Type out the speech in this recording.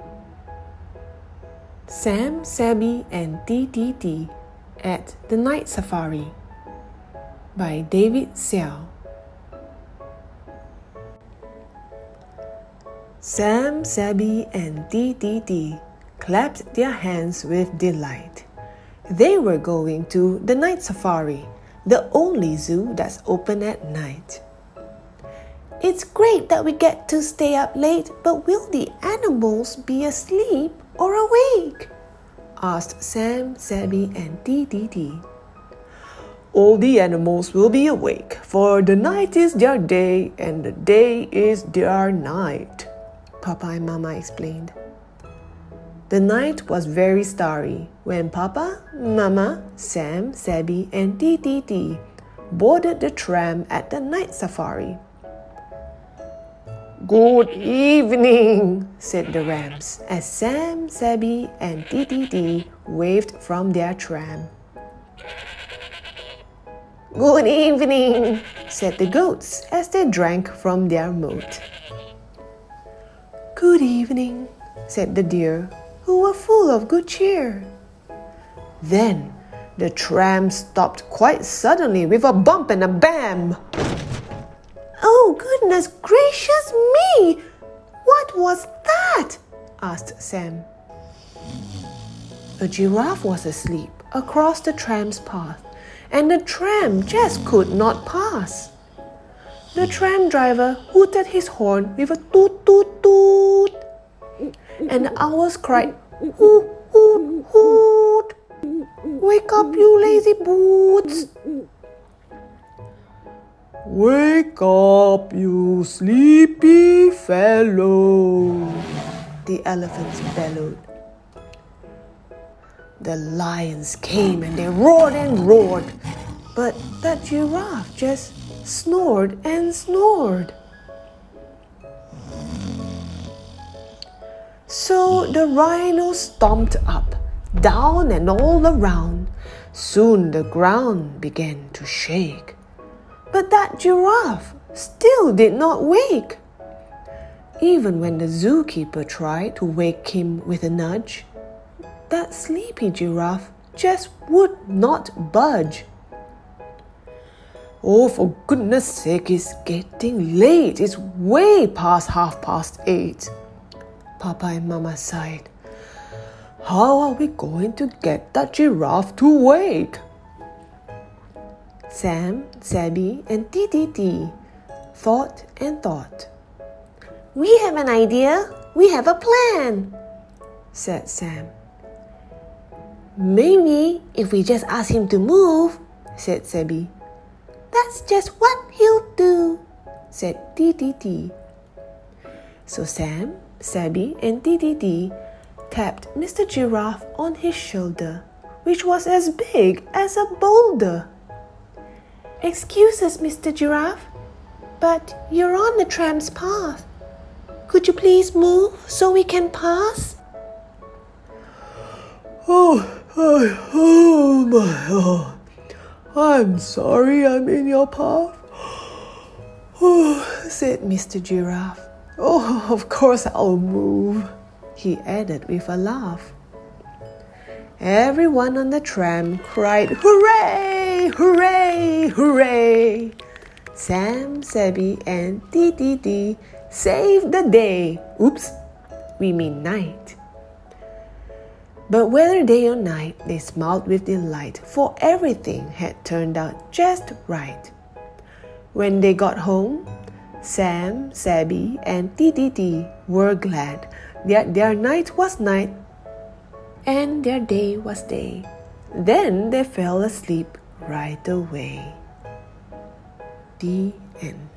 Sam, Sabby and Dee at the Night Safari by David Xiao. Sam, Sabby and Dee clapped their hands with delight. They were going to the Night Safari, the only zoo that's open at night. It's great that we get to stay up late, but will the animals be asleep or awake? Asked Sam, Sabby and Dee. All the animals will be awake, for the night is their day and the day is their night, Papa and Mama explained. The night was very starry when Papa, Mama, Sam, Sabby and Dee boarded the tram at the Night Safari. Good evening, said the rams as Sam, Sabby and Dee waved from their tram. Good evening, said the goats as they drank from their moat. Good evening, said the deer, who were full of good cheer. Then the tram stopped quite suddenly with a bump and a bam. Oh, goodness gracious me! What was that? Asked Sam. A giraffe was asleep across the tram's path, and the tram just could not pass. The tram driver hooted his horn with a toot toot toot, and the owls cried, hoot hoot hoot! Wake up, you lazy boots! Wake up, you sleepy fellow, the elephants bellowed. The lions came and they roared and roared, but that giraffe just snored and snored. So the rhino stomped up, down and all around. Soon the ground began to shake. But that giraffe still did not wake. Even when the zookeeper tried to wake him with a nudge, that sleepy giraffe just would not budge. Oh, for goodness sake, it's getting late. It's way past 8:30. Papa and Mama sighed. How are we going to get that giraffe to wake? Sam, Sabby and Dee thought and thought. We have an idea. We have a plan, said Sam. Maybe if we just ask him to move, said Sabby. That's just what he'll do, said Dee. So Sam, Sabby and Dee tapped Mr. Giraffe on his shoulder, which was as big as a boulder. Excuse us, Mr. Giraffe, but you're on the tram's path. Could you please move so we can pass? Oh my. I'm sorry I'm in your path, said Mr. Giraffe. Oh, of course I'll move, he added with a laugh. Everyone on the tram cried, hooray, hooray, hooray. Sam, Sabby and Dee saved the day. Oops, we mean night. But whether day or night, they smiled with delight, for everything had turned out just right. When they got home, Sam, Sabby and Dee were glad that their night was night and their day was day. Then they fell asleep right away. The end.